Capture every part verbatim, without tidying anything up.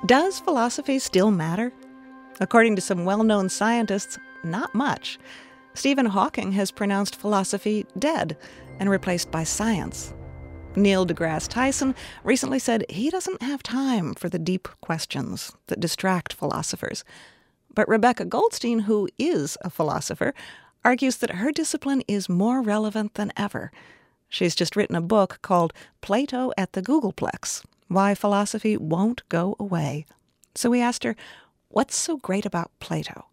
Does philosophy still matter? According to some well-known scientists, not much. Stephen Hawking has pronounced philosophy dead and replaced by science. Neil deGrasse Tyson recently said he doesn't have time for the deep questions that distract philosophers. But Rebecca Goldstein, who is a philosopher, argues that her discipline is more relevant than ever. She's just written a book called Plato at the Googleplex, Why Philosophy Won't Go Away. So we asked her, what's so great about Plato?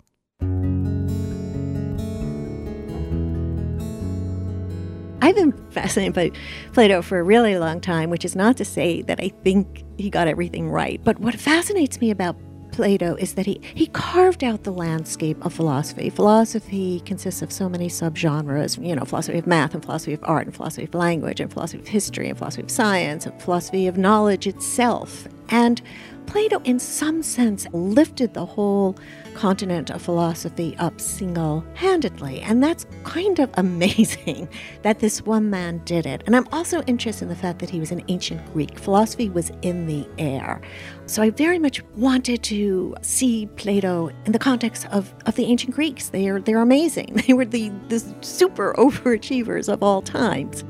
I've been fascinated by Plato for a really long time, which is not to say that I think he got everything right. But what fascinates me about Plato is that he, he carved out the landscape of philosophy. Philosophy consists of so many subgenres, you know, philosophy of math and philosophy of art and philosophy of language and philosophy of history and philosophy of science and philosophy of knowledge itself. And Plato, in some sense, lifted the whole continent of philosophy up single-handedly. And that's kind of amazing that this one man did it. And I'm also interested in the fact that he was an ancient Greek. Philosophy was in the air. So I very much wanted to see Plato in the context of, of the ancient Greeks. They are, they're amazing. They were the, the super overachievers of all times.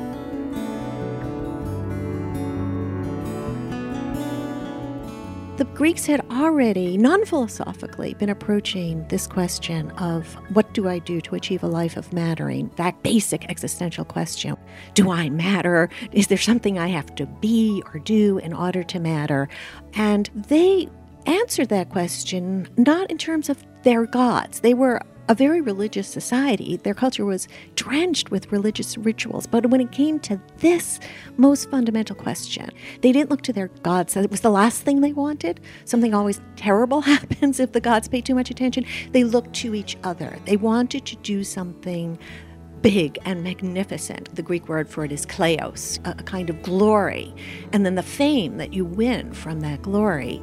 The Greeks had already, non-philosophically, been approaching this question of what do I do to achieve a life of mattering? That basic existential question. Do I matter? Is there something I have to be or do in order to matter? And they answered that question not in terms of their gods. They were a very religious society. Their culture was drenched with religious rituals. But when it came to this most fundamental question, they didn't look to their gods. It was the last thing they wanted. Something always terrible happens if the gods pay too much attention. They looked to each other. They wanted to do something big and magnificent. The Greek word for it is kleos, a kind of glory. And then the fame that you win from that glory.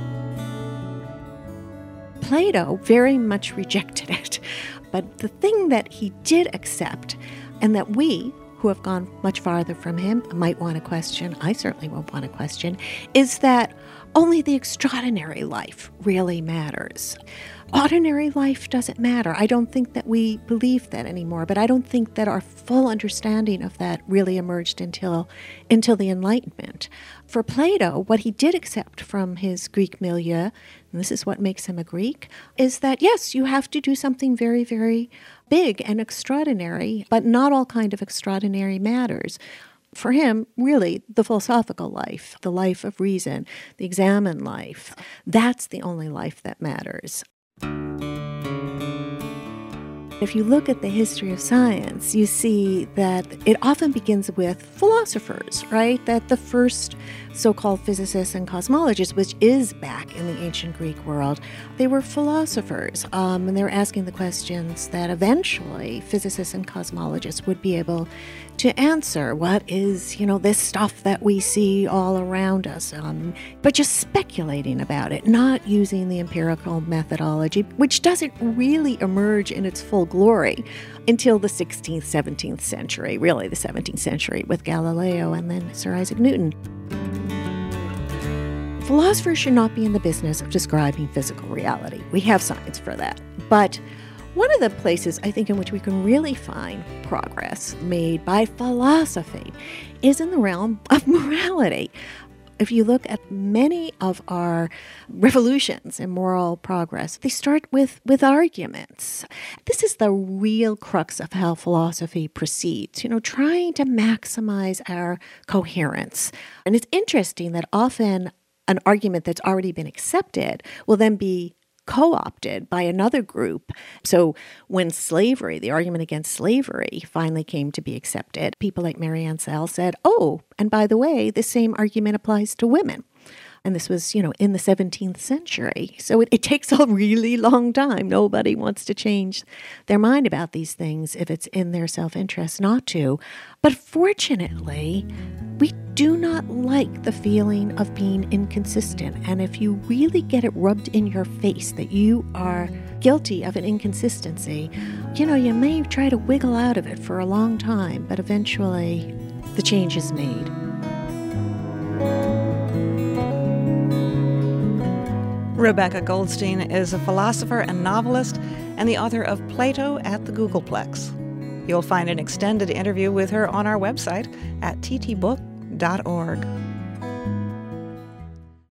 Plato very much rejected it. But the thing that he did accept, and that we, who have gone much farther from him, might want to question, I certainly won't want to question, is that only the extraordinary life really matters. Ordinary life doesn't matter. I don't think that we believe that anymore, but I don't think that our full understanding of that really emerged until, until the Enlightenment. For Plato, what he did accept from his Greek milieu, and this is what makes him a Greek, is that, yes, you have to do something very, very big and extraordinary, but not all kind of extraordinary matters. For him, really, the philosophical life, the life of reason, the examined life, that's the only life that matters. If you look at the history of science, you see that it often begins with philosophers, right? That the first so-called physicists and cosmologists, which is back in the ancient Greek world, they were philosophers, um, and they were asking the questions that eventually physicists and cosmologists would be able to answer. What is, you know, this stuff that we see all around us? Um, but just speculating about it, not using the empirical methodology, which doesn't really emerge in its full glory until the sixteenth, seventeenth century, really the seventeenth century with Galileo and then Sir Isaac Newton. Philosophers should not be in the business of describing physical reality. We have science for that. But one of the places I think in which we can really find progress made by philosophy is in the realm of morality. If you look at many of our revolutions in moral progress, they start with, with arguments. This is the real crux of how philosophy proceeds, you know, trying to maximize our coherence. And it's interesting that often an argument that's already been accepted will then be co-opted by another group. So when slavery, the argument against slavery, finally came to be accepted, people like Mary Ansell said, oh, and by the way, the same argument applies to women. And this was, you know, in the seventeenth century. So it, it takes a really long time. Nobody wants to change their mind about these things if it's in their self-interest not to. But fortunately, we do not like the feeling of being inconsistent. And if you really get it rubbed in your face that you are guilty of an inconsistency, you know, you may try to wiggle out of it for a long time, but eventually the change is made. Rebecca Goldstein is a philosopher and novelist and the author of Plato at the Googleplex. You'll find an extended interview with her on our website at t t book dot org.